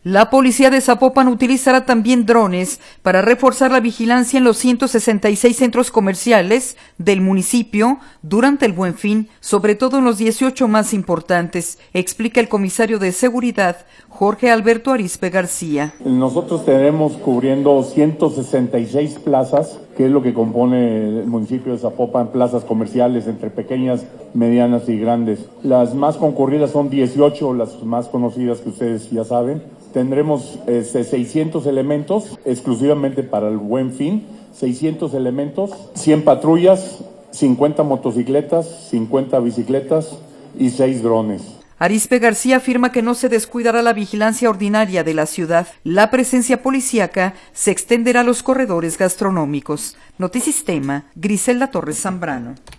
La policía de Zapopan utilizará también drones para reforzar la vigilancia en los 166 centros comerciales del municipio durante el Buen Fin, sobre todo en los 18 más importantes, explica el comisario de seguridad Jorge Alberto Arizpe García. Nosotros tenemos cubriendo 166 plazas, que es lo que compone el municipio de Zapopan, plazas comerciales entre pequeñas, medianas y grandes. Las más concurridas son 18, las más conocidas que ustedes ya saben. Tendremos 600 elementos exclusivamente para el Buen Fin, 600 elementos, 100 patrullas, 50 motocicletas, 50 bicicletas y 6 drones. Arizpe García afirma que no se descuidará la vigilancia ordinaria de la ciudad. La presencia policíaca se extenderá a los corredores gastronómicos. Notisistema, Griselda Torres Zambrano.